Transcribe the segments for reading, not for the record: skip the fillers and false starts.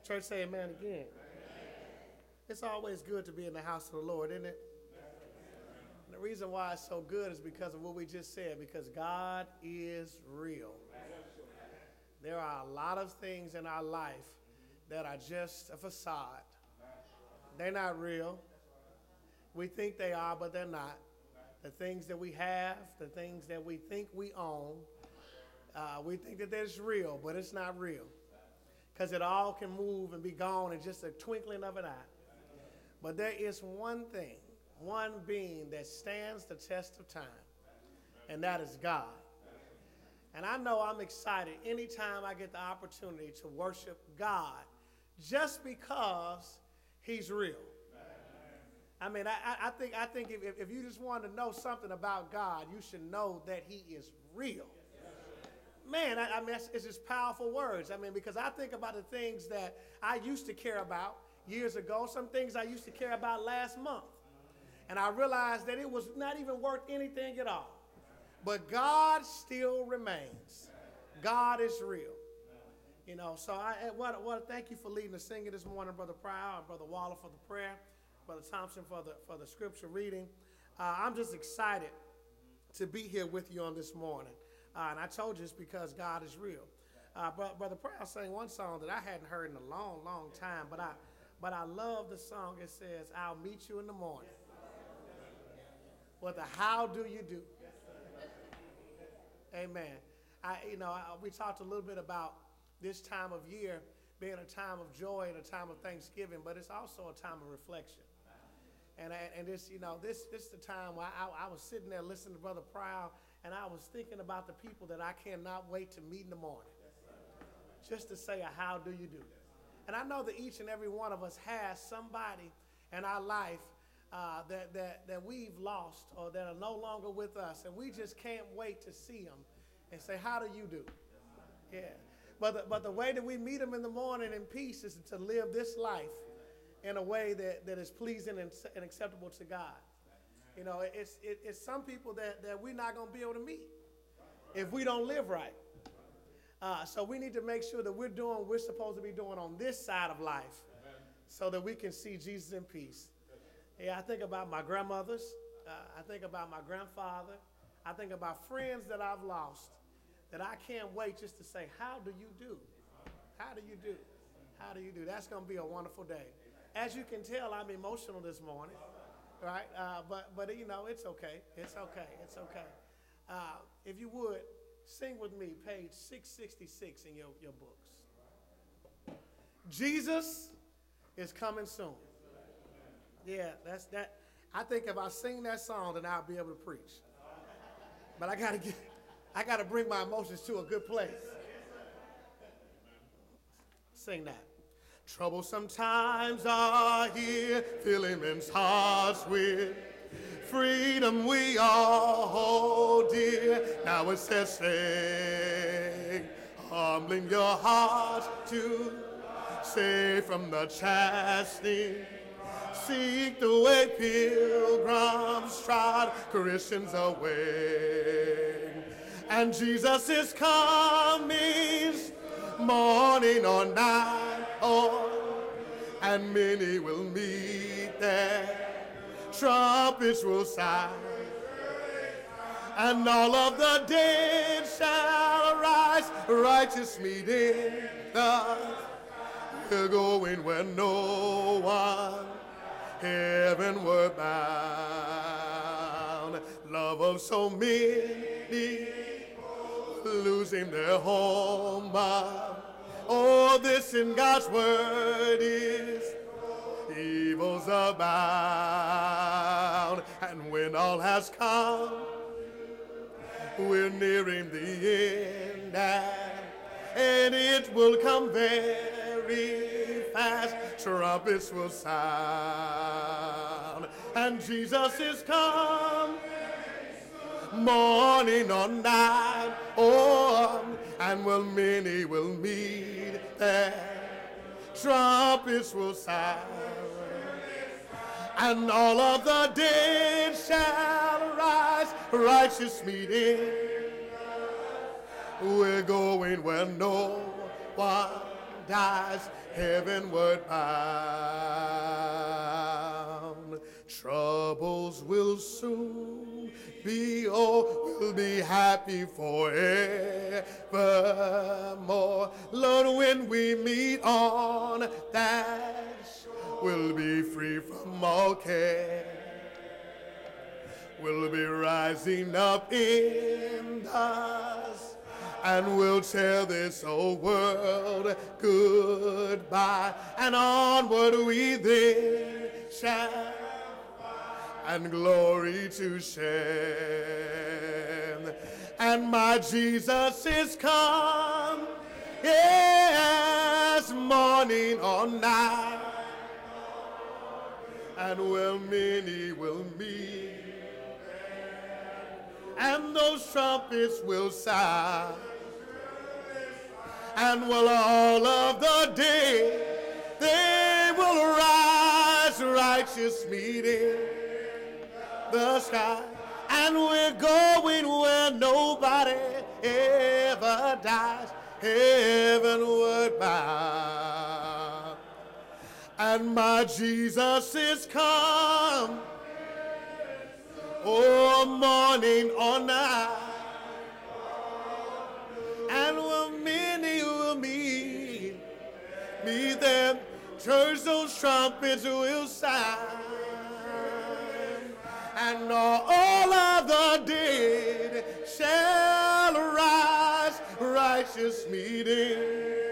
Church, say amen again. It's always good to be in the house of the Lord, isn't it? And the reason why it's so good is because of what we just said, because God is real. There are a lot of things in our life that are just a facade. They're not real. We think they are, but they're not. The things that we have, the things that we think we own, we think that that's real, but it's not real. Because it all can move and be gone in just a twinkling of an eye. But there is one thing, one being that stands the test of time, and that is God. And I know I'm excited anytime I get the opportunity to worship God just because he's real. I mean, I think if you just want to know something about God, you should know that he is real. Man, I mean, it's just powerful words. I mean, because I think about the things that I used to care about years ago, some things I used to care about last month. And I realized that it was not even worth anything at all. But God still remains. God is real. You know, so I want to thank you for leading the singing this morning, Brother Pryor, and Brother Waller for the prayer, Brother Thompson for the scripture reading. I'm just excited to be here with you on this morning. And I told you it's because God is real. Brother Pryor sang one song that I hadn't heard in a long, long time, but I love the song. It says, "I'll meet you in the morning." Well, the how do you do? Amen. We talked a little bit about this time of year being a time of joy and a time of thanksgiving, but it's also a time of reflection. And this is the time where I was sitting there listening to Brother Pryor, and I was thinking about the people that I cannot wait to meet in the morning, just to say a how do you do. And I know that each and every one of us has somebody in our life that we've lost or that are no longer with us, and we just can't wait to see them and say, how do you do? Yeah. But the way that we meet them in the morning in peace is to live this life in a way that is pleasing and acceptable to God. You know, it's some people that we're not going to be able to meet if we don't live right. So we need to make sure that we're doing what we're supposed to be doing on this side of life so that we can see Jesus in peace. Yeah, I think about my grandmothers. I think about my grandfather. I think about friends that I've lost that I can't wait just to say, how do you do? How do you do? How do you do? That's going to be a wonderful day. As you can tell, I'm emotional this morning, right? But you know, it's okay. It's okay. It's okay. If you would, sing with me, page 666 in your books. Jesus is coming soon. Yeah, that's that. I think if I sing that song, then I'll be able to preach. But I gotta bring my emotions to a good place. Sing that. Troublesome times are here, filling men's hearts with freedom we all hold dear. Now it says, sing, humbling your heart to save from the chastening. Seek the way pilgrims trod, Christians away. And Jesus is coming, morning or night, and many will meet there. Trumpets will sound, and all of the dead shall arise. Righteous meeting us, we're going where no one heavenward bound. Love of so many losing their home. Oh, this in God's word is evils abound. And when all has come, we're nearing the end, and it will come very fast. Trumpets will sound, and Jesus is come, morning or night, and many will meet there. Trumpets will sound, and all of the dead shall arise. Righteous meeting, we're going where no one dies, heavenward bound. Troubles will soon be o'er, we'll be happy forevermore. Lord, when we meet on that shore, we'll be free from all care. We'll be rising up in the sky, and we'll tell this old world goodbye, and onward we then shall, and glory to share. And my Jesus is come, yes, morning or night, and well, many will meet, and those trumpets will sound, and will all of the dead, they will rise, righteous meeting the sky, and we're going where nobody ever dies, heavenward bound. And my Jesus is come, oh, morning or night, and many will meet them. Church, those trumpets will sound, and all of the dead shall rise, righteous meeting,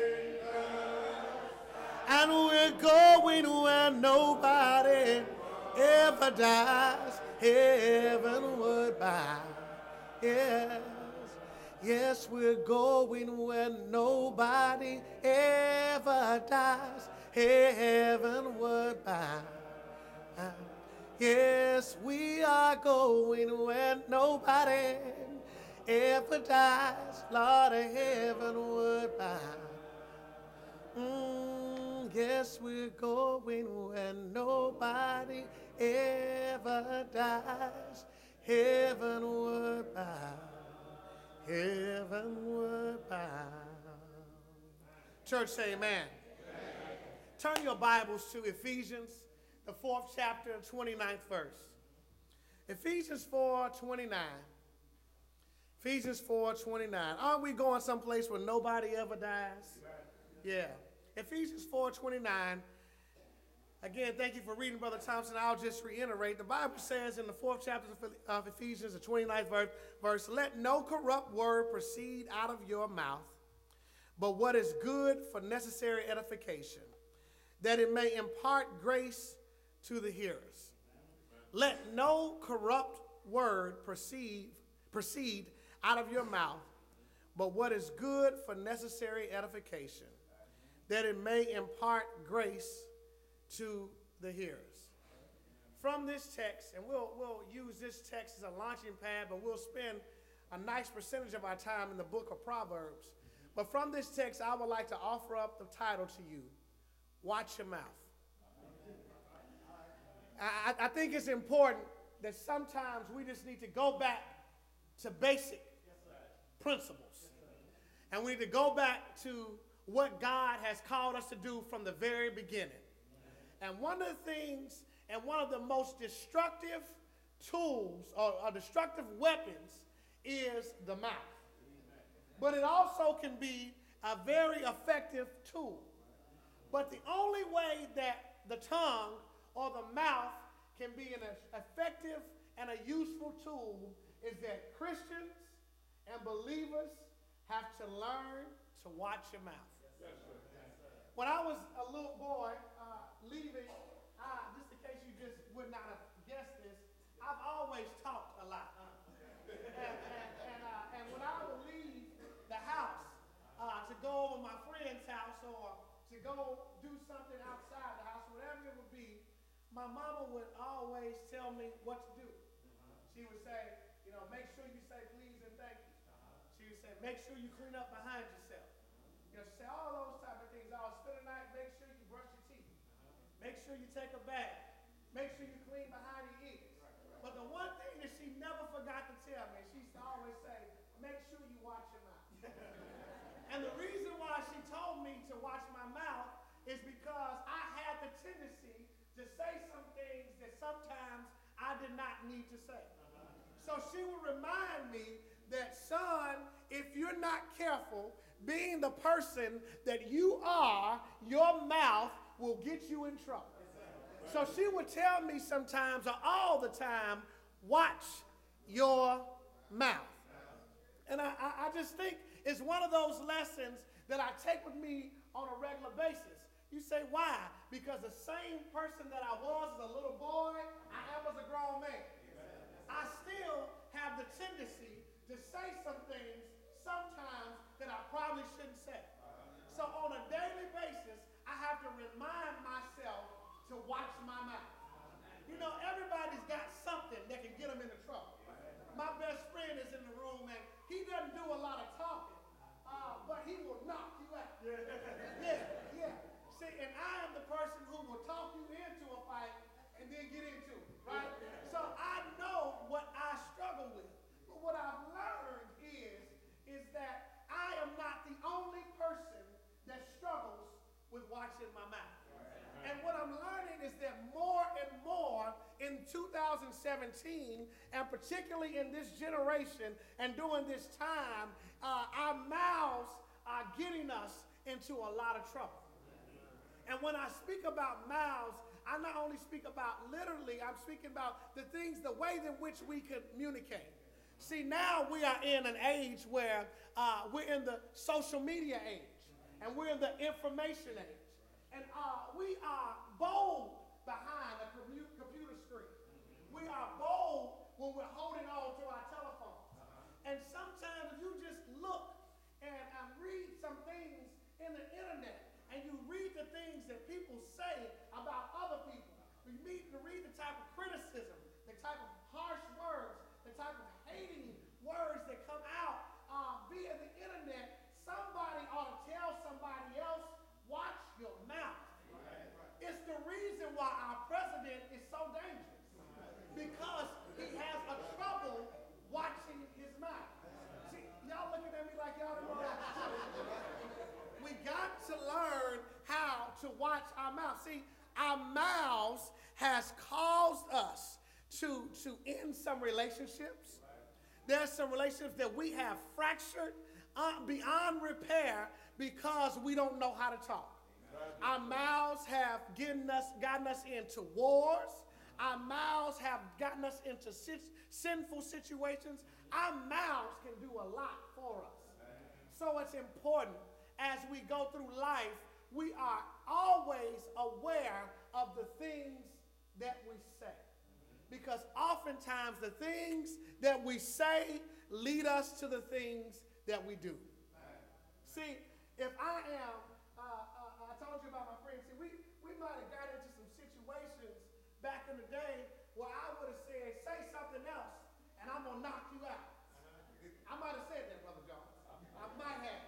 and we're going where nobody ever dies, heavenward bound. Yes, yes, we're going where nobody ever dies, heavenward bound. Yes, we are going where nobody ever dies, Lord, heavenward bound. Yes, we're going where nobody ever dies, heavenward bound, heavenward bound. Church, say amen. Turn your Bibles to Ephesians, the 4th chapter, 29th verse. Ephesians 4:29. Ephesians 4:29. Aren't we going someplace where nobody ever dies? Yeah. Ephesians 4:29. Again, thank you for reading, Brother Thompson. I'll just reiterate. The Bible says in the 4th chapter of Ephesians, the 29th verse, let no corrupt word proceed out of your mouth, but what is good for necessary edification, that it may impart grace to the hearers. Let no corrupt word proceed out of your mouth, but what is good for necessary edification, that it may impart grace to the hearers. From this text, and we'll use this text as a launching pad, but we'll spend a nice percentage of our time in the book of Proverbs. But from this text, I would like to offer up the title to you, Watch Your Mouth. I think it's important that sometimes we just need to go back to basic principles. And we need to go back to what God has called us to do from the very beginning. And one of the things, and one of the most destructive tools or destructive weapons is the mouth. But it also can be a very effective tool. But the only way that the tongue or the mouth can be an effective and a useful tool is that Christians and believers have to learn to watch your mouth. When I was a little boy, leaving, just in case you just would not have guessed this, I've always talked a lot. And when I would leave the house to go over my friend's house or to go do something outside the house, whatever it would be, my mama would always tell me what to do. She would say, make sure you say please and thank you. She would say, make sure you clean up behind yourself. She said all those type of things. Spend the night, make sure you brush your teeth. Make sure you take a bath. Make sure you clean behind your ears. But the one thing that she never forgot to tell me, she used to always say, make sure you watch your mouth. And the reason why she told me to watch my sometimes I did not need to say. So she would remind me that, son, if you're not careful, being the person that you are, your mouth will get you in trouble. So she would tell me sometimes, or all the time, watch your mouth. And I just think it's one of those lessons that I take with me on a regular basis. You say, why? Because the same person that I was as a little boy, I am as a grown man. I still have the tendency to say some things sometimes that I probably shouldn't say. So on a daily basis, I have to remind myself to watch my mouth. You know, everybody's got something that can get them into trouble. My best friend is in the room, and he doesn't do a lot of talking, but he will knock you out. Yeah. See, and I am the person who will talk you into a fight and then get into it, right? So I know what I struggle with. But what I've learned is that I am not the only person that struggles with watching my mouth. And what I'm learning is that more and more in 2017, and particularly in this generation and during this time, our mouths are getting us into a lot of trouble. And when I speak about mouths, I not only speak about literally, I'm speaking about the things, the way in which we communicate. See, now we are in an age where we're in the social media age, and we're in the information age. And we are bold behind a computer screen. We are bold when we're holding on to our telephones. And sometimes if you just look and read some things in the internet, and you read the things that people say about other people, you need to read the type of criticism, the type of harsh words, the type of hating words that come out via the internet, somebody ought to tell somebody else, watch your mouth. It's the reason why our president is so dangerous, because he has a trouble watching his mouth. See, y'all looking at me like y'all don't know that. We got to learn how to watch our mouth. See, our mouths has caused us to end some relationships. There's some relationships that we have fractured beyond repair because we don't know how to talk. Our mouths have gotten us into wars. Our mouths have gotten us into sinful situations. Our mouths can do a lot for us. So it's important as we go through life, we are always aware of the things that we say. Because oftentimes the things that we say lead us to the things that we do. See, if I am, I told you about my friend, see, we might have got into some situations back in the day where I would have said, say something else, and I'm going to knock you out. I might have said that, Brother Jones. I might have.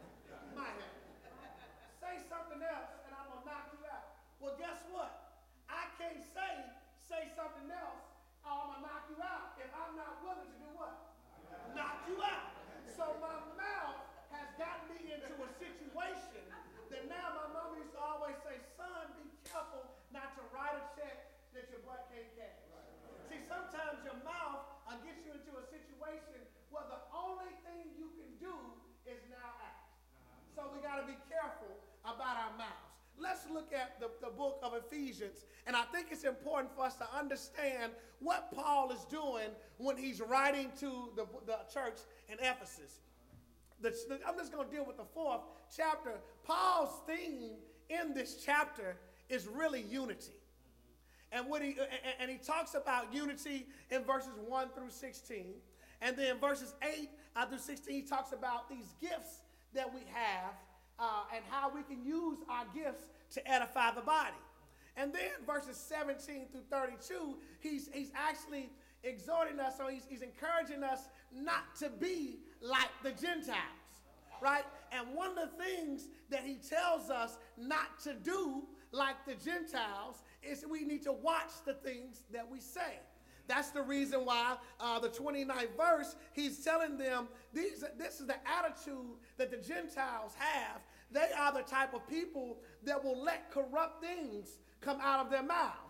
Say something else and I'm going to knock you out. Well, guess what? I can't say something else or I'm going to knock you out if I'm not willing to do what? Knock you out. So my mouth has gotten me into a situation that now my mama used to always say, son, be careful not to write a check that your butt can't cash. See, sometimes your mouth gets you into a situation where the only thing you can do is now act. So we got to be careful about our mouths. Let's look at the book of Ephesians, and I think it's important for us to understand what Paul is doing when he's writing to the church in Ephesus. I'm just going to deal with the 4th chapter. Paul's theme in this chapter is really unity. And he talks about unity in verses 1 through 16. And then verses 8 through 16, he talks about these gifts that we have and how we can use our gifts to edify the body. And then verses 17 through 32, he's actually exhorting us, or he's encouraging us not to be like the Gentiles, right? And one of the things that he tells us not to do like the Gentiles is we need to watch the things that we say. That's the reason why the 29th verse, he's telling them this is the attitude that the Gentiles have. They are the type of people that will let corrupt things come out of their mouths.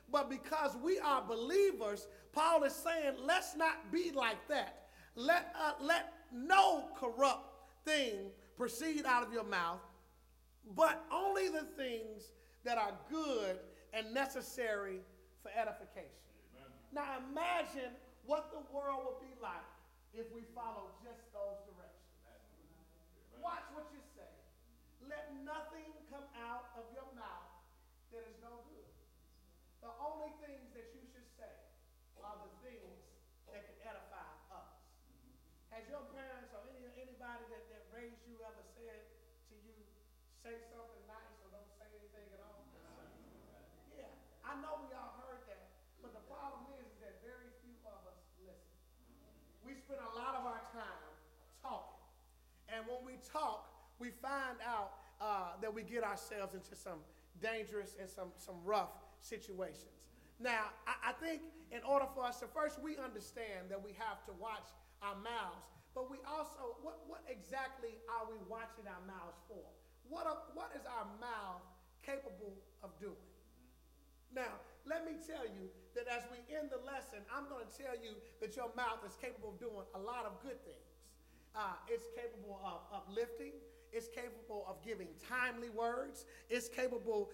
But because we are believers, Paul is saying, let's not be like that. Let no corrupt thing proceed out of your mouth, but only the things that are good and necessary for edification. Amen. Now imagine what the world would be like if we followed just those directions. Amen. Watch what you say. Let nothing come out of your mouth that is no good. The only things that you should say are the things that can edify others. Has your parents or anybody that raised you ever said to you, say something nice or don't say anything at all? Yeah, I know we all heard that, but the problem is that very few of us listen. We spend a lot of our time talking, and when we talk, we find out that we get ourselves into some dangerous and some rough situations. Now, I think in order for us to, first we understand that we have to watch our mouths, but we also, what exactly are we watching our mouths for? What is our mouth capable of doing? Now, let me tell you that as we end the lesson, I'm going to tell you that your mouth is capable of doing a lot of good things. It's capable of uplifting. It's capable of giving timely words. It's capable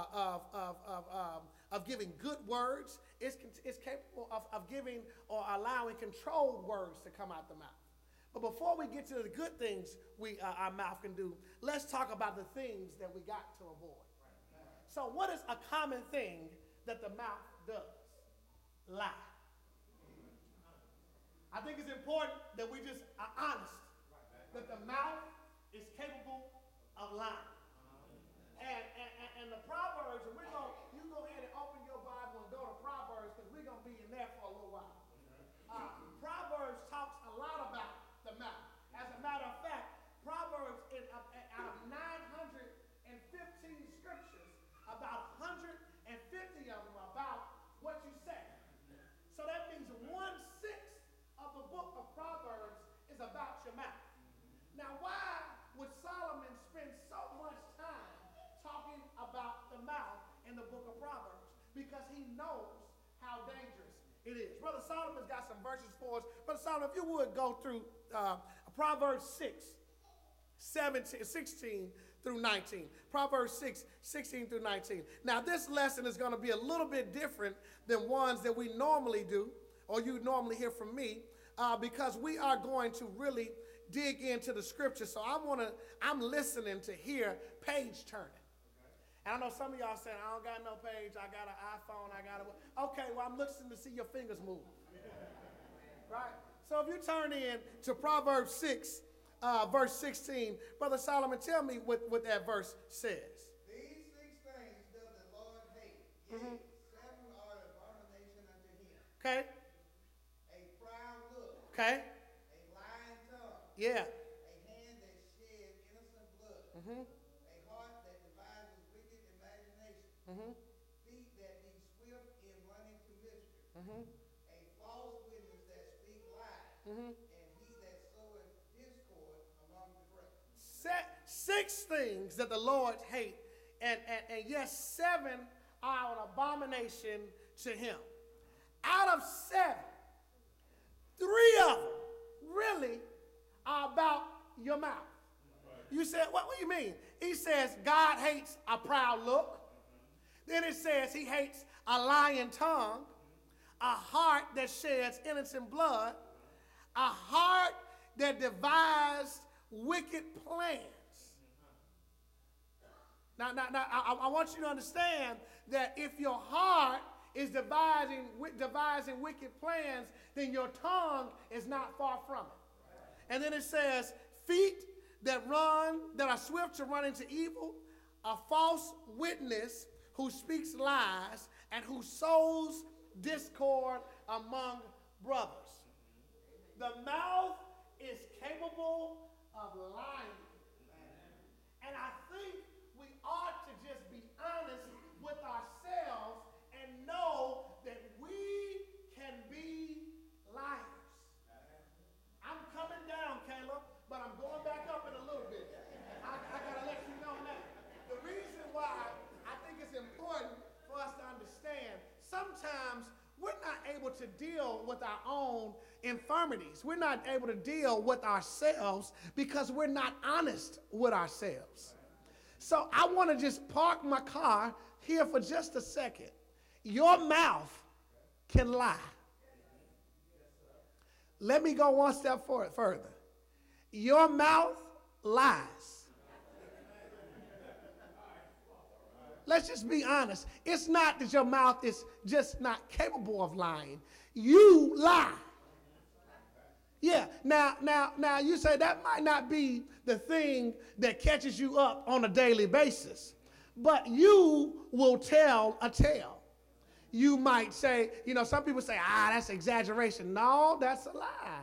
of giving good words. It's capable of giving or allowing controlled words to come out the mouth. But before we get to the good things our mouth can do, let's talk about the things that we got to avoid. So what is a common thing that the mouth does? Lie. I think it's important that we just are honest, that the mouth is capable of lying. And the Proverbs, and you go ahead and open your Bible and go to Proverbs, because we're going to be in there for a little while. Proverbs talks a lot about the mouth. As a matter of fact, Proverbs, out of 915 scriptures, about 150 of them are about what you say. So that means 1/6 of the book of Proverbs is about your mouth. Now, why would Solomon spend so much time talking about the mouth in the book of Proverbs? Because he knows how dangerous it is. Brother Solomon's got some verses for us. Brother Solomon, if you would go through Proverbs 16 through 19. Proverbs 16 through 19. Now, this lesson is going to be a little bit different than ones that we normally do, or you normally hear from me, because we are going to really dig into the scripture. So I'm listening to hear page turning. And I know some of y'all saying, I don't got no page, I got an iPhone, okay, well, I'm listening to see your fingers move. Right? So if you turn in to Proverbs 6, verse 16, Brother Solomon, tell me what that verse says. These 6 things does the Lord hate. Yea, 7 are an abomination unto him. Okay. A proud look. Okay. A lying tongue. Yeah. A hand that sheds innocent blood. Mm-hmm. A heart that devises wicked imagination. Mm-hmm. Feet that be swift in running to mischief. Mm-hmm. A false witness that speak lies. Mm-hmm. And he that soweth discord among the brethren. 6 things that the Lord hates, and yes, 7 are an abomination to him. Out of 7, 3 of them really are about your mouth. You said, what do you mean? He says God hates a proud look. Then it says he hates a lying tongue, a heart that sheds innocent blood, a heart that devises wicked plans. Now, I want you to understand that if your heart is devising wicked plans, then your tongue is not far from it. And then it says, feet that are swift to run into evil, a false witness who speaks lies, and who sows discord among brothers. The mouth is capable of lying. And I think we ought to just be honest with ourselves and know that we can be liars. I'm coming down, Caleb, but I'm going back up in a little bit. I got to let you know that. The reason why I think it's important for us to understand to deal with our own infirmities. We're not able to deal with ourselves because we're not honest with ourselves. So I want to just park my car here for just a second. Your mouth can lie. Let me go one step further. Your mouth lies. Let's just be honest. It's not that your mouth is just not capable of lying. You lie. Yeah, now you say that might not be the thing that catches you up on a daily basis, but you will tell a tale. You might say, some people say, that's exaggeration. No, that's a lie.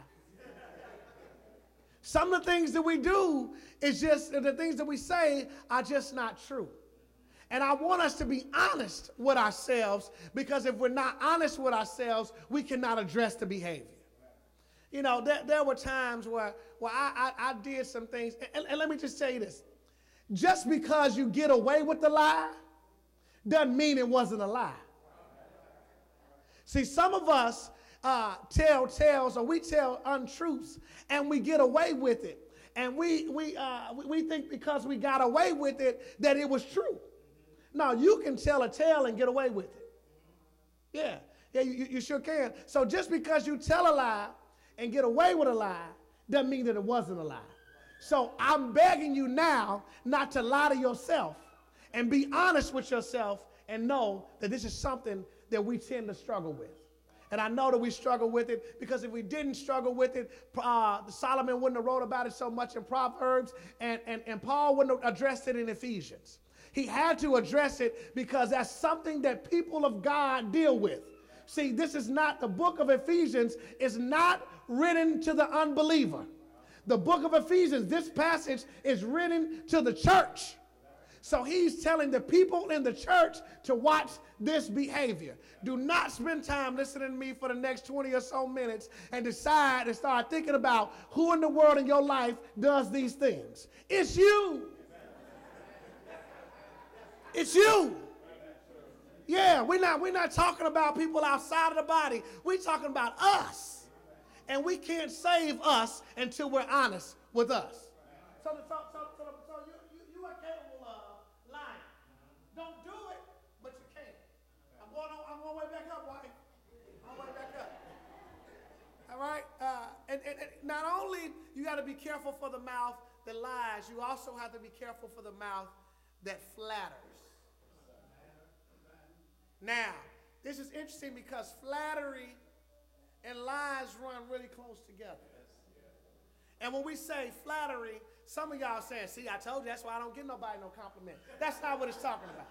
Some of the things that we do is just, the things that we say are just not true. And I want us to be honest with ourselves, because if we're not honest with ourselves, we cannot address the behavior. There were times where I did some things, and let me just tell you this. Just because you get away with the lie doesn't mean it wasn't a lie. See, some of us tell tales, or we tell untruths, and we get away with it. And we think because we got away with it that it was true. No, you can tell a tale and get away with it. Yeah, you sure can. So just because you tell a lie and get away with a lie doesn't mean that it wasn't a lie. So I'm begging you now not to lie to yourself, and be honest with yourself, and know that this is something that we tend to struggle with. And I know that we struggle with it, because if we didn't struggle with it, Solomon wouldn't have wrote about it so much in Proverbs, and Paul wouldn't have addressed it in Ephesians. He had to address it because that's something that people of God deal with. See, this is not, the book of Ephesians is not written to the unbeliever. The book of Ephesians, this passage is written to the church. So he's telling the people in the church to watch this behavior. Do not spend time listening to me for the next 20 or so minutes and decide and start thinking about who in the world in your life does these things. It's you. It's you. Yeah, we're not talking about people outside of the body. We're talking about us. And we can't save us until we're honest with us. So you are capable of lying. Don't do it, but you can. I'm going way back up, wife. I'm way back up. All right? And not only you got to be careful for the mouth that lies, you also have to be careful for the mouth that flatters. Now, this is interesting because flattery and lies run really close together. And when we say flattery, some of y'all saying, see, I told you, that's why I don't give nobody no compliment. That's not what it's talking about.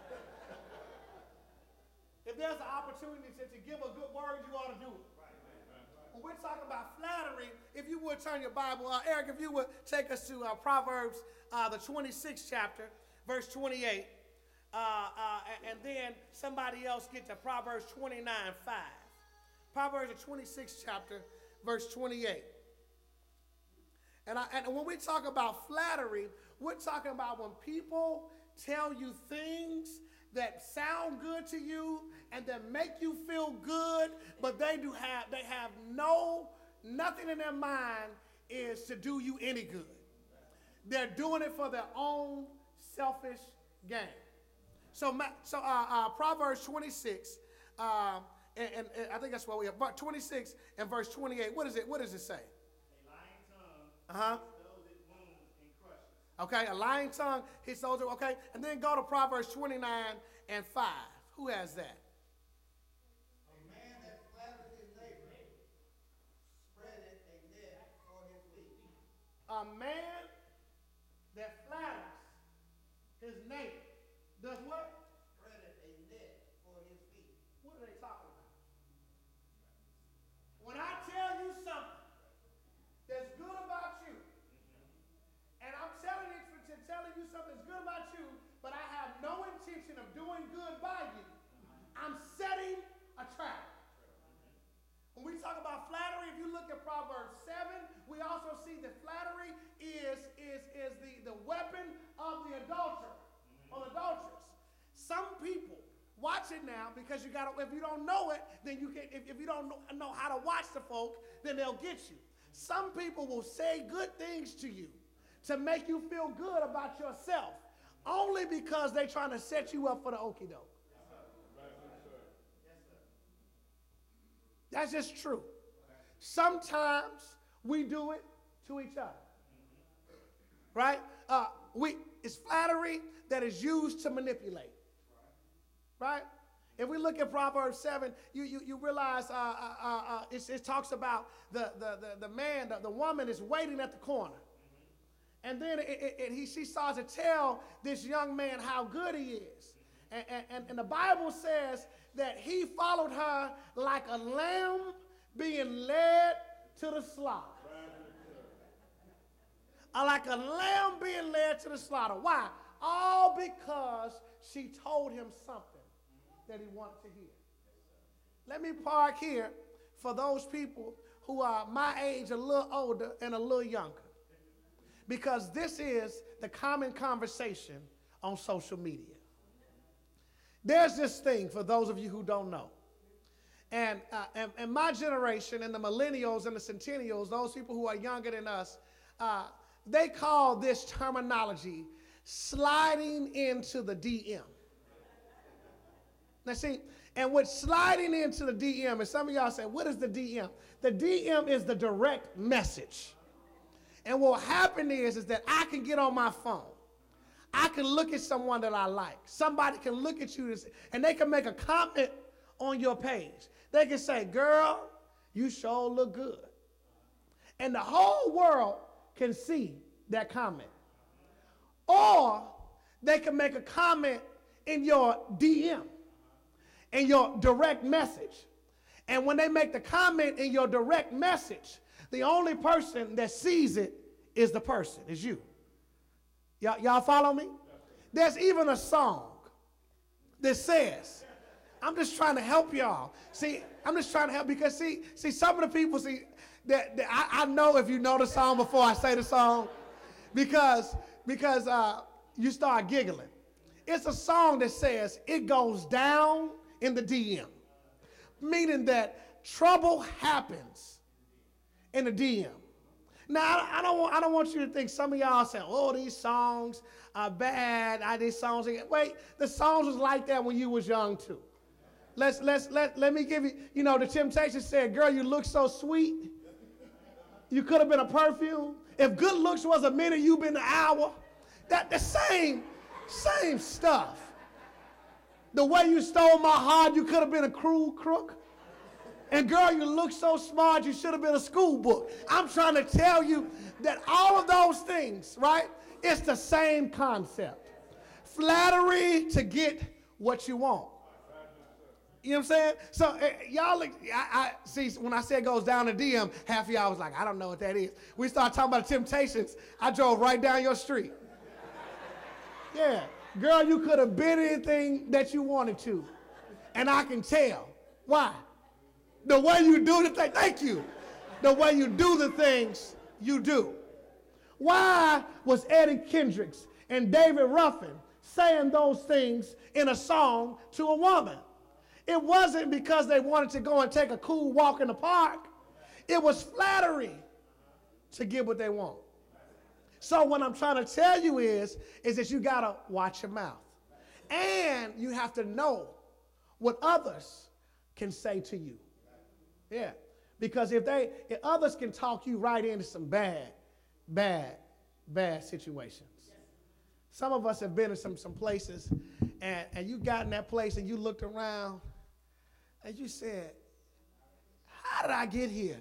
If there's an opportunity to give a good word, you ought to do it. When we're talking about flattery, if you would turn your Bible, Eric, if you would take us to Proverbs, the 26th chapter, verse 28. And then somebody else get to Proverbs 29:5. Proverbs the 26th chapter, verse 28. And when we talk about flattery, we're talking about when people tell you things that sound good to you and that make you feel good, but they have nothing in their mind is to do you any good. They're doing it for their own selfish gain. So Proverbs 26, and I think that's what we have. 26 and verse 28. What is it? What does it say? A lying tongue hits those it wounds and crushes. Okay, a lying tongue hits those. Okay, and then go to Proverbs 29:5. Who has that? A man that flatters his neighbor spreadeth a net for his feet. A man that flatters his neighbor does what? Spreadeth a net for his feet. What are they talking about? When I tell you something that's good about you, and I'm telling you something that's good about you, but I have no intention of doing good by you, I'm setting a trap. When we talk about flattery, if you look at Proverbs 7, we also see that flattery is the weapon of the adulterer or adulteress. Some people watch it now, because you got to, if you don't know it, then you can, if you don't know how to watch the folk, then they'll get you. Some people will say good things to you to make you feel good about yourself, only because they're trying to set you up for the okie doke. That's just true. Sometimes we do it to each other. Right? It's flattery that is used to manipulate. Right? If we look at Proverbs 7, you realize it talks about the man, the woman is waiting at the corner. And then she starts to tell this young man how good he is. And the Bible says that he followed her like a lamb being led to the slaughter. Like a lamb being led to the slaughter. Why? All because she told him something that he wanted to hear. Let me park here for those people who are my age, a little older and a little younger, because this is the common conversation on social media. There's this thing, for those of you who don't know, and my generation and the millennials and the centennials, those people who are younger than us, they call this terminology sliding into the DM. Now see, and what sliding into the DM is, some of y'all say, what is the DM? The DM is the direct message. And what happened is that I can get on my phone. I can look at someone that I like. Somebody can look at you and they can make a comment on your page. They can say, girl, you sure look good. And the whole world can see that comment. Or they can make a comment in your DM, in your direct message. And when they make the comment in your direct message, the only person that sees it is the person, is you. Y'all follow me? There's even a song that says, I'm just trying to help y'all. See, I'm just trying to help, because see some of the people, that I know if you know the song before I say the song, because you start giggling. It's a song that says it goes down in the DM, meaning that trouble happens in the DM. Now, I don't want you to think some of y'all saying, oh, these songs are bad. These songs are... Wait, the songs was like that when you was young too. Let me give you, the Temptations said, girl, you look so sweet. You could have been a perfume. If good looks was a minute, you been an hour. The same stuff. The way you stole my heart, you could have been a cruel crook. And girl, you look so smart, you should have been a school book. I'm trying to tell you that all of those things, right? It's the same concept. Flattery to get what you want. You know what I'm saying? So y'all, I see, when I said it goes down the DM, half of y'all was like, I don't know what that is. We started talking about Temptations. I drove right down your street. Yeah. Girl, you could have been anything that you wanted to. And I can tell. Why? The way you do the thing, thank you. The way you do the things you do. Why was Eddie Kendricks and David Ruffin saying those things in a song to a woman? It wasn't because they wanted to go and take a cool walk in the park. It was flattery to get what they want. So what I'm trying to tell you is that you got to watch your mouth. And you have to know what others can say to you. Yeah, because if others can talk you right into some bad situations. Some of us have been in some places, and you got in that place and you looked around and you said, how did I get here?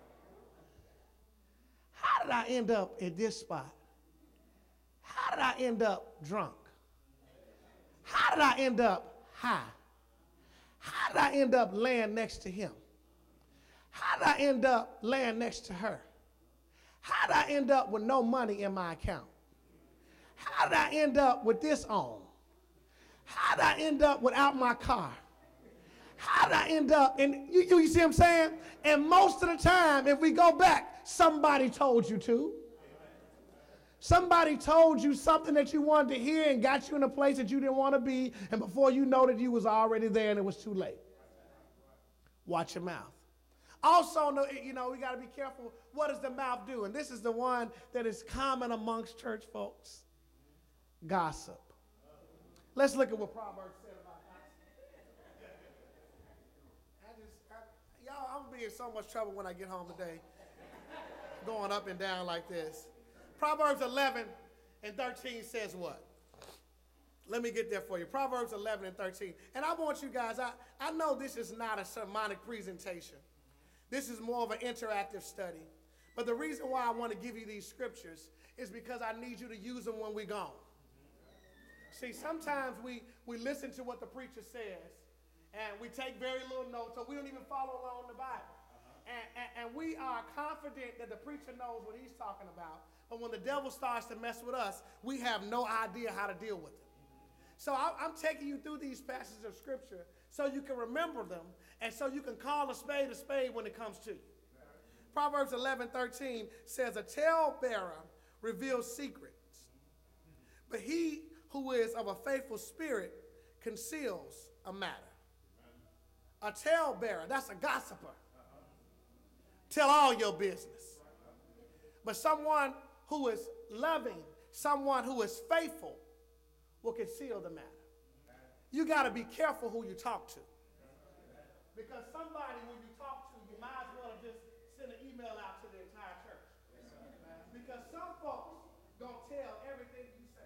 How did I end up at this spot? How did I end up drunk? How did I end up high? How did I end up laying next to him? How did I end up laying next to her? How did I end up with no money in my account? How did I end up with this on? How did I end up without my car? How did I end up? And you see what I'm saying? And most of the time, if we go back, somebody told you to. Somebody told you something that you wanted to hear and got you in a place that you didn't want to be, and before you know it, you was already there and it was too late. Watch your mouth. Also, we got to be careful. What does the mouth do? And this is the one that is common amongst church folks. Gossip. Let's look at what Proverbs said about gossip. Y'all, I'm going to be in so much trouble when I get home today, going up and down like this. Proverbs 11 and 13 says what? Let me get there for you. Proverbs 11 and 13. And I want you guys, I know this is not a sermonic presentation. This is more of an interactive study. But the reason why I want to give you these scriptures is because I need you to use them when we're gone. See, sometimes we listen to what the preacher says, and we take very little notes, or we don't even follow along the Bible. And we are confident that the preacher knows what he's talking about. But when the devil starts to mess with us, we have no idea how to deal with it. So I'm taking you through these passages of Scripture so you can remember them and so you can call a spade when it comes to you. Proverbs 11:13 says, a talebearer reveals secrets, but he who is of a faithful spirit conceals a matter. A talebearer, that's a gossiper. Tell all your business. But someone who is loving, someone who is faithful, will conceal the matter. You got to be careful who you talk to. Because somebody, when you talk to, you might as well just send an email out to the entire church. Because some folks don't tell everything you say.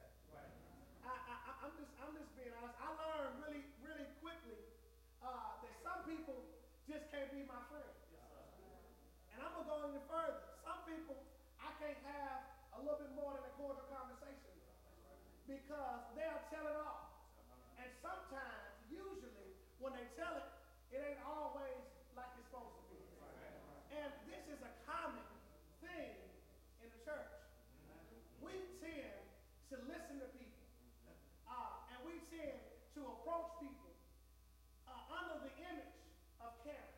I'm just being honest. I learned really, really quickly that some people just can't be my friend. And I'm going to go even further. Some people, I can't have a little bit more than a cordial conversation with because they'll tell it all. And sometimes, usually, when they tell it, it ain't always like it's supposed to be. And this is a common thing in the church. We tend to listen to people, and we tend to approach people under the image of caring.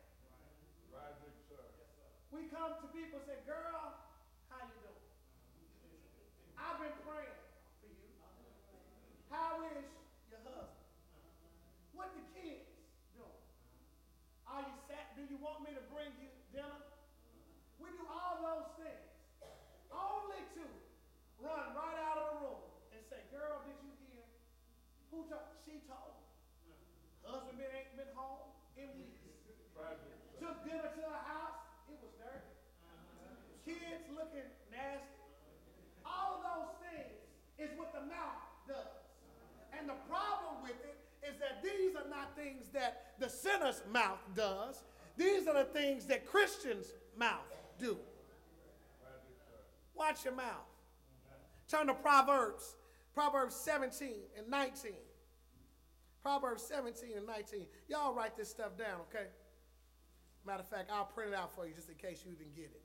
We come to people and say, girl, how you doing? I've been praying for you. How is your husband? What the kids doing? Are you sad? Do you want me to bring you dinner? We do all those things only to run right out of the room and say, girl, did you hear? Who told? She told me. Husband ain't been home in weeks. Took dinner to her house. It was dirty. Kids looking nasty. All of those things is what the mouth does. And the problem with it is that these are not things that the sinner's mouth does. These are the things that Christians' mouth do. Watch your mouth. Turn to Proverbs 17 and 19. Proverbs 17 and 19. Y'all write this stuff down, okay? Matter of fact, I'll print it out for you just in case you didn't get it.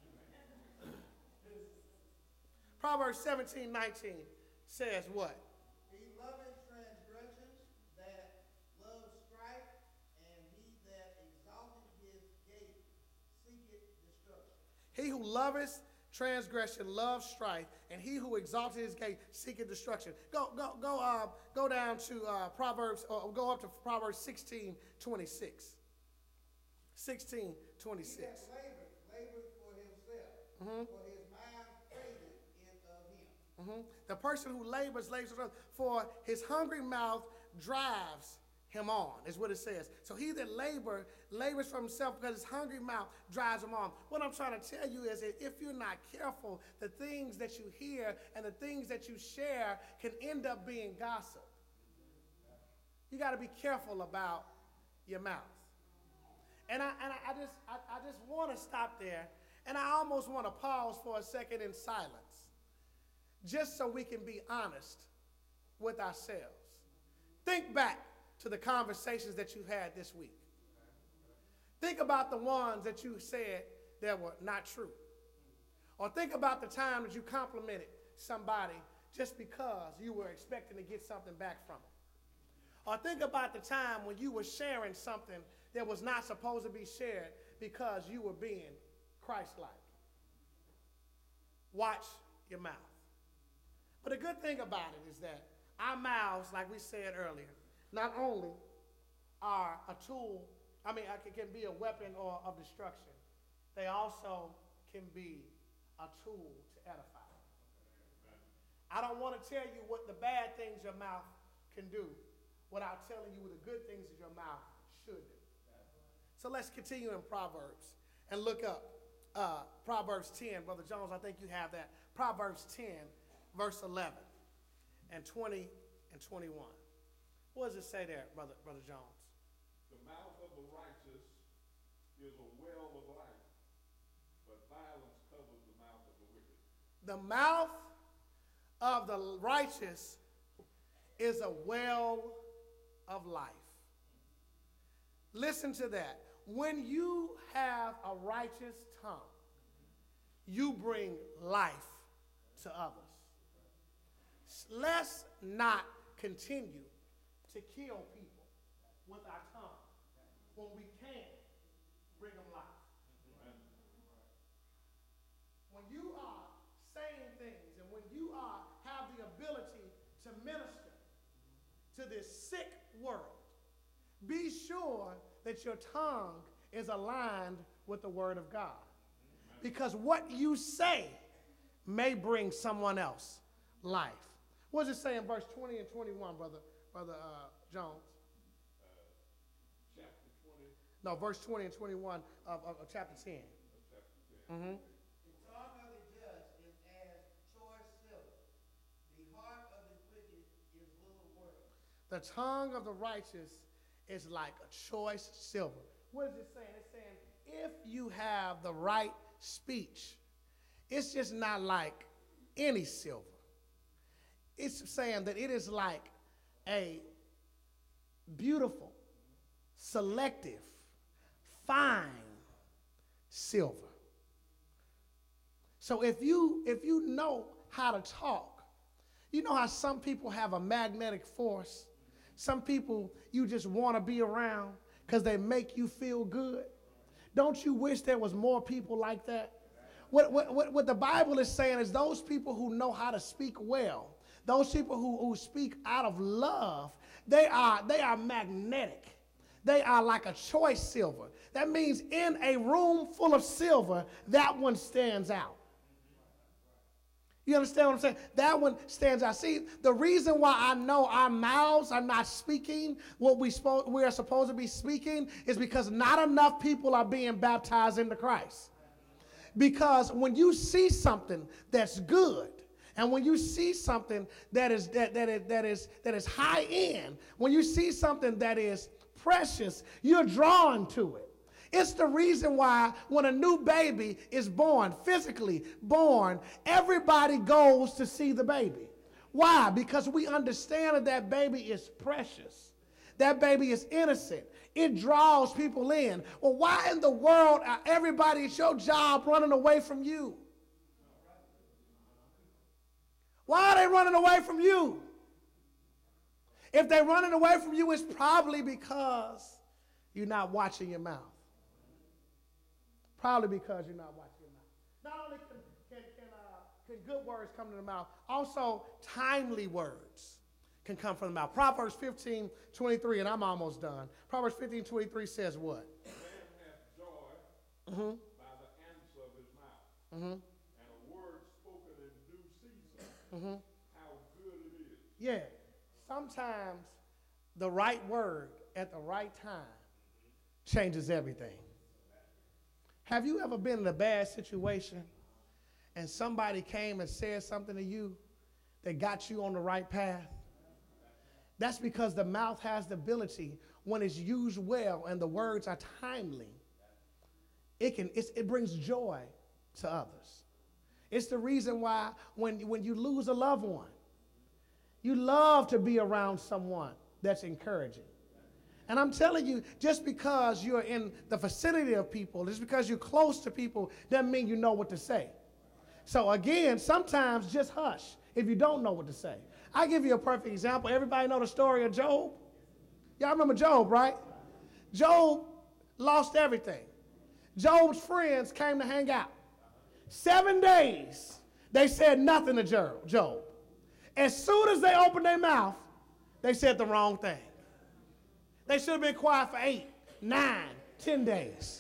Proverbs 17, 19 says what? He loveth transgressions that love strife, and he that exalteth his gate seeketh destruction. He who loveth transgression loves strife, and he who exalteth his gate seeketh destruction. Go down to Proverbs, or go up to Proverbs 16, 26. 16, 26. He that laboreth for himself, for his mind praiseth in of him. The person who labors for his hungry mouth drives him on, is what it says. So he that labors for himself because his hungry mouth drives him on. What I'm trying to tell you is that if you're not careful, the things that you hear and the things that you share can end up being gossip. You got to be careful about your mouth. And I just want to stop there, and I almost want to pause for a second in silence, just so we can be honest with ourselves. Think back to the conversations that you had this week. Think about the ones that you said that were not true. Or think about the time that you complimented somebody just because you were expecting to get something back from them. Or think about the time when you were sharing something that was not supposed to be shared because you were being Christ-like. Watch your mouth. But the good thing about it is that our mouths, like we said earlier, not only are a tool, can be a weapon of destruction, they also can be a tool to edify. I don't want to tell you what the bad things your mouth can do without telling you what the good things that your mouth should do. So let's continue in Proverbs and look up Proverbs 10. Brother Jones, I think you have that. Proverbs 10, verse 11 and 20 and 21. What does it say there, Brother Jones? The mouth of the righteous is a well of life, but violence covers the mouth of the wicked. The mouth of the righteous is a well of life. Listen to that. When you have a righteous tongue, you bring life to others. Let's not continue to kill people with our tongue when we can bring them life. When you are saying things and when you have the ability to minister to this sick world, be sure that your tongue is aligned with the Word of God. Because what you say may bring someone else life. What does it say in verse 20 and 21, Brother Jones? Chapter 20. No, verse 20 and 21 of chapter 10. The tongue of the just is as choice silver. The heart of the wicked is little worth. The tongue of the righteous is like a choice silver. What is it saying? It's saying if you have the right speech, it's just not like any silver. It's saying that it is like a beautiful, selective, fine silver. So if you know how to talk, you know how some people have a magnetic force. Some people you just want to be around because they make you feel good. Don't you wish there was more people like that? What the Bible is saying is those people who know how to speak well, those people who speak out of love, they are magnetic. They are like a choice silver. That means in a room full of silver, that one stands out. You understand what I'm saying? That one stands out. See, the reason why I know our mouths are not speaking what we are supposed to be speaking is because not enough people are being baptized into Christ. Because when you see something that's good, and when you see something that is high end, when you see something that is precious, you're drawn to it. It's the reason why when a new baby is born, physically born, everybody goes to see the baby. Why? Because we understand that that baby is precious. That baby is innocent. It draws people in. Well, why in the world are everybody at your job running away from you? Why are they running away from you? If they're running away from you, it's probably because you're not watching your mouth. Probably because you're not watching your mouth. Not only can good words come to the mouth, also timely words can come from the mouth. Proverbs 15:23, and I'm almost done. Proverbs 15:23 says what? A man hath joy by the answer of his mouth, and a word spoken in due season, how good it is. Yeah, sometimes the right word at the right time changes everything. Have you ever been in a bad situation and somebody came and said something to you that got you on the right path? That's because the mouth has the ability, when it's used well and the words are timely, it brings joy to others. It's the reason why when you lose a loved one, you love to be around someone that's encouraging. And I'm telling you, just because you're in the vicinity of people, just because you're close to people, doesn't mean you know what to say. So again, sometimes just hush if you don't know what to say. I'll give you a perfect example. Everybody know the story of Job? Y'all remember Job, right? Job lost everything. Job's friends came to hang out. 7 days, they said nothing to Job. As soon as they opened their mouth, they said the wrong thing. They should have been quiet for 8, 9, 10 days.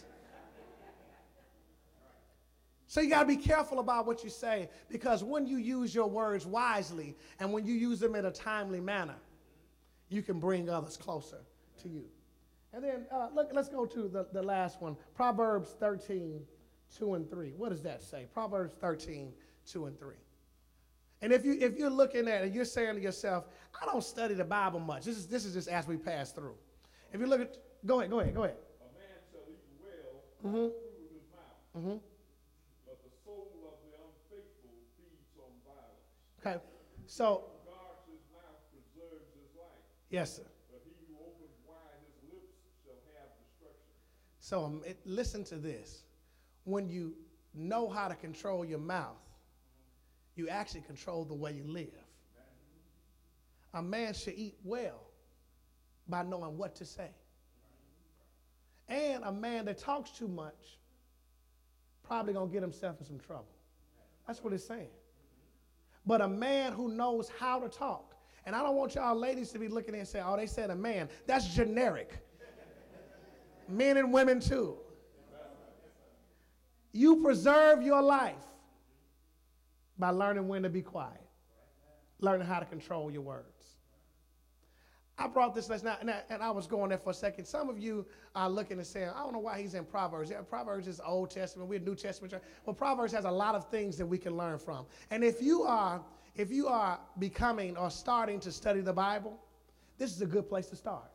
So you got to be careful about what you say, because when you use your words wisely and when you use them in a timely manner, you can bring others closer to you. And then look, let's go to the last one, Proverbs 13, 2 and 3. What does that say? Proverbs 13, 2 and 3. And if you're looking at it, you're saying to yourself, I don't study the Bible much. This is just as we pass through. If you look at, go ahead. A man shall eat well through his mouth, but the soul of the unfaithful feeds on violence. Okay, so. Who guards his mouth preserves his life. Yes, sir. But he who opens wide his lips shall have destruction. So listen to this. When you know how to control your mouth, you actually control the way you live. A man should eat well by knowing what to say. And a man that talks too much probably going to get himself in some trouble. That's what it's saying. But a man who knows how to talk, and I don't want y'all ladies to be looking at and say, oh, they said a man. That's generic. Men and women too. You preserve your life by learning when to be quiet, learning how to control your words. I brought this lesson out, and I was going there for a second. Some of you are looking and saying, I don't know why he's in Proverbs. Yeah, Proverbs is Old Testament. We're a New Testament church. Well, Proverbs has a lot of things that we can learn from. And if you are becoming or starting to study the Bible, this is a good place to start.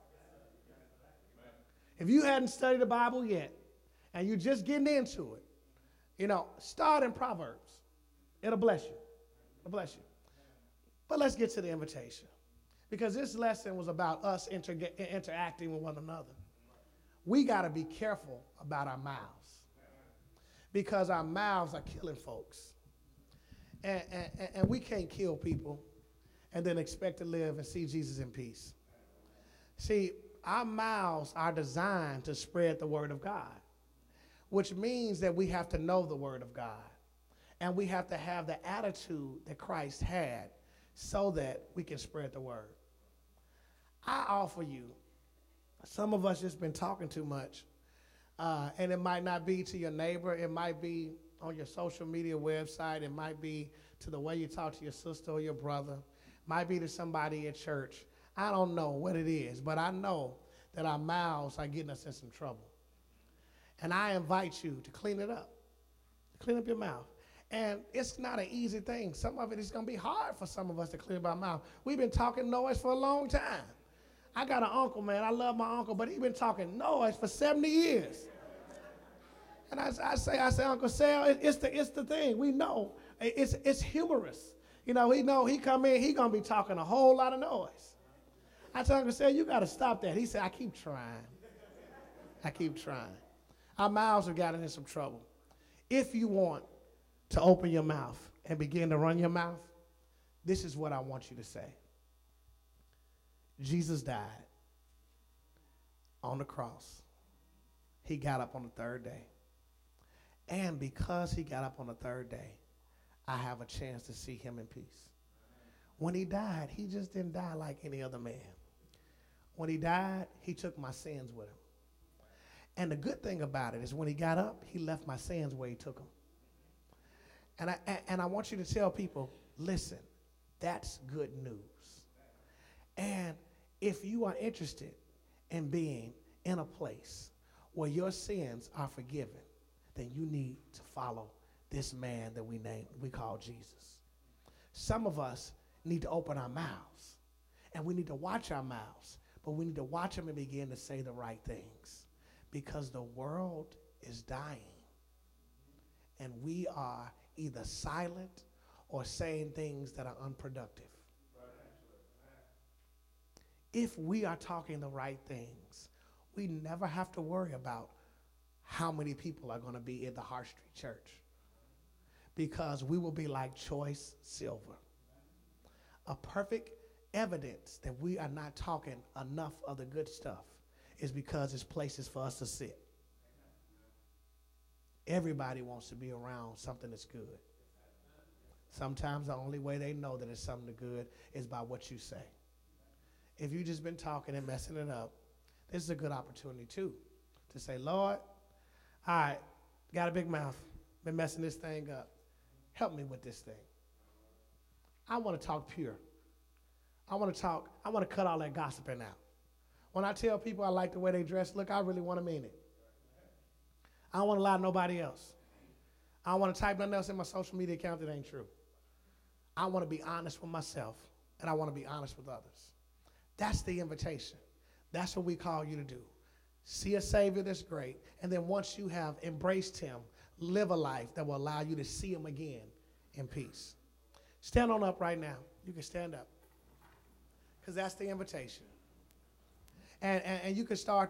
If you hadn't studied the Bible yet, and you're just getting into it, start in Proverbs. It'll bless you. It'll bless you. But let's get to the invitation, because this lesson was about us interacting with one another. We got to be careful about our mouths, because our mouths are killing folks. And we can't kill people and then expect to live and see Jesus in peace. See, our mouths are designed to spread the word of God, which means that we have to know the word of God. And we have to have the attitude that Christ had so that we can spread the word. I offer you, some of us just been talking too much, and it might not be to your neighbor. It might be on your social media website. It might be to the way you talk to your sister or your brother. It might be to somebody at church. I don't know what it is, but I know that our mouths are getting us in some trouble. And I invite you to clean it up. Clean up your mouth. And it's not an easy thing. Some of it is going to be hard for some of us to clean up our mouth. We've been talking noise for a long time. I got an uncle, man. I love my uncle, but he's been talking noise for 70 years. And I say, Uncle Sal, it's the thing. We know it's humorous. He come in, he gonna be talking a whole lot of noise. I tell Uncle Sal, you got to stop that. He said, I keep trying. Our mouths have gotten in some trouble. If you want to open your mouth and begin to run your mouth, this is what I want you to say. Jesus died on the cross. He got up on the third day. And because he got up on the third day, I have a chance to see him in peace. When he died, he just didn't die like any other man. When he died, he took my sins with him. And the good thing about it is when he got up, he left my sins where he took them. And I want you to tell people, listen, that's good news. And if you are interested in being in a place where your sins are forgiven, then you need to follow this man that we call Jesus. Some of us need to open our mouths, and we need to watch our mouths, but we need to watch them and begin to say the right things, because the world is dying, and we are either silent or saying things that are unproductive. If we are talking the right things, we never have to worry about how many people are going to be in the Hart Street Church, because we will be like choice silver. A perfect evidence that we are not talking enough of the good stuff is because it's places for us to sit. Everybody wants to be around something that's good. Sometimes the only way they know that it's something good is by what you say. If you've just been talking and messing it up, this is a good opportunity too to say, Lord, all right, got a big mouth, been messing this thing up. Help me with this thing. I want to talk pure. I want to cut all that gossiping out. When I tell people I like the way they dress, look, I really want to mean it. I don't want to lie to nobody else. I don't want to type nothing else in my social media account that ain't true. I want to be honest with myself, and I want to be honest with others. That's the invitation. That's what we call you to do. See a Savior that's great, and then once you have embraced him, live a life that will allow you to see him again in peace. Stand on up right now. You can stand up, because that's the invitation. And you can start to